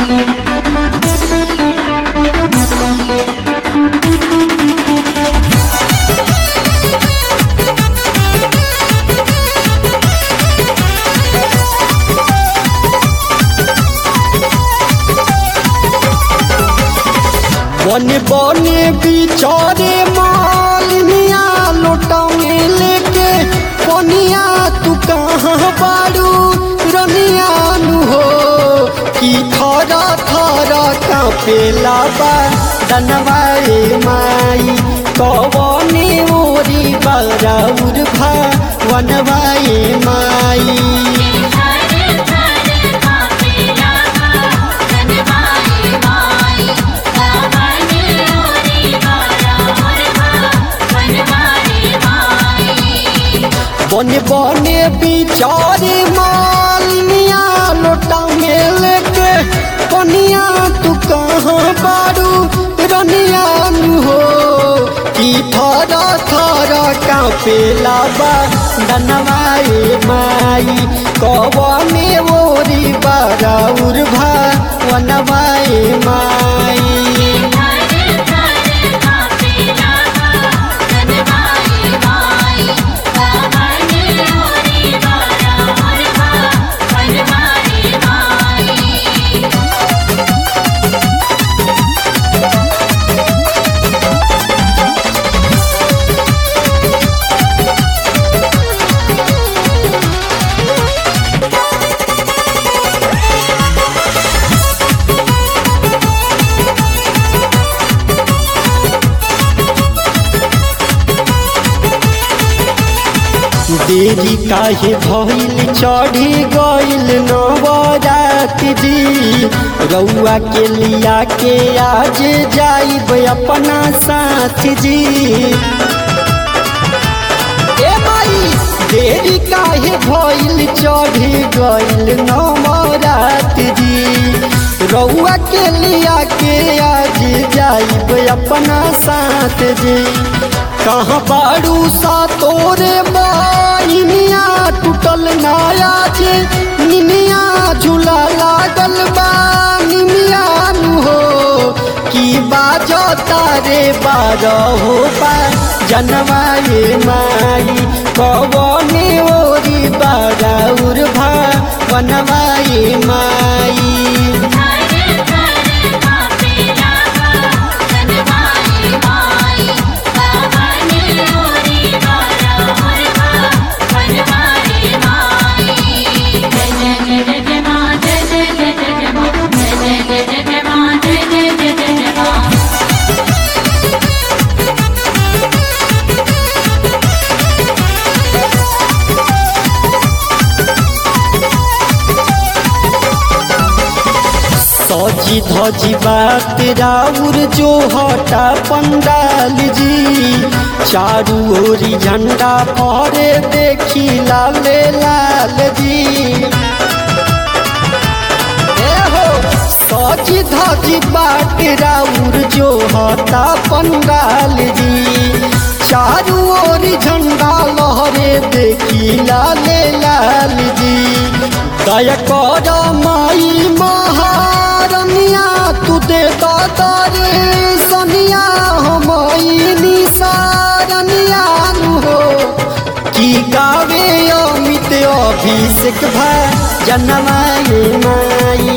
बने बने बिचारे मालिनिया लोटा में लेके पनिया तू कहाँ बारू रनिया नु हो कि थरा थरा कांपेला बा दनवाए माई कवने ओरी बराउर भा वनवाए माई। बने बने बिचारे मालिनिया लोटा में लेके पनिया तू कहाँ बारू रनिया नु हो कि थरा थरा कांपेला बा दनवाए माई कवने ओरी बराउर भा वनवाए माई। देरी काहे भइल चढ़ी गइल नवरात जी रउआ के लिया के आज जाइब अपना साथ जी। ए माई देरी काहे भइल चढ़ी गइल नवरात जी रउआ के लिया के आज जाइब अपना साथ जी। कहाँ बारू सा तोरे निनिया टूटल नाया जे निनिया झूला लागल बा निनिया नु हो कि बाजो तारे बारहो बा जनवाए माई कवने ओरी बराउर भा वनवाए माई। सजी धजी बात राउर जो हटा पंडाल जी चारू ओरी झंडा फहरे देखी लाले लाल जी। हो सजी धजी बात राउर जो हटा पंडाल जी चारू ओरी झंडा लहरे देखी लाले लाल जी। दया कर माई महारनिया तू दे दारे सनिया हमई निसारनिया नु हो कि गावे अमित अभिषेक भा जनवाए माई